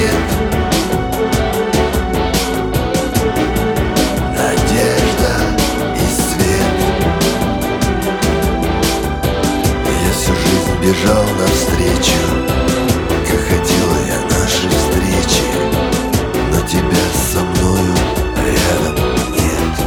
нет. Надежда и свет. Я всю жизнь бежал навстречу, как хотела я нашей встречи, но тебя со мною рядом нет.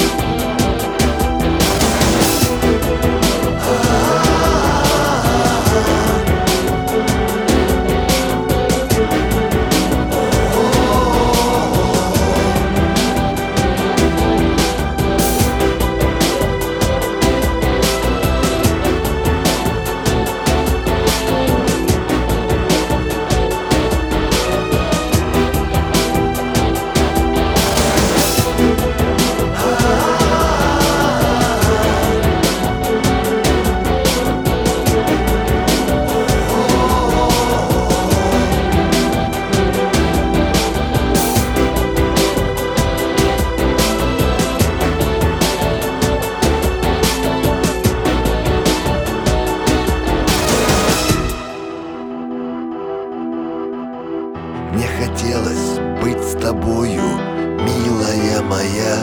Мне хотелось быть с тобою, милая моя.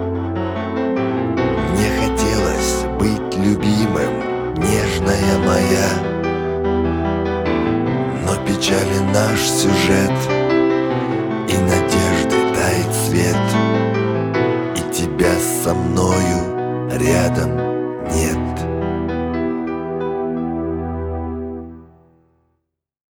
Мне хотелось быть любимым, нежная моя. Но печален наш сюжет, и надежды тает свет, и тебя со мною рядом нет.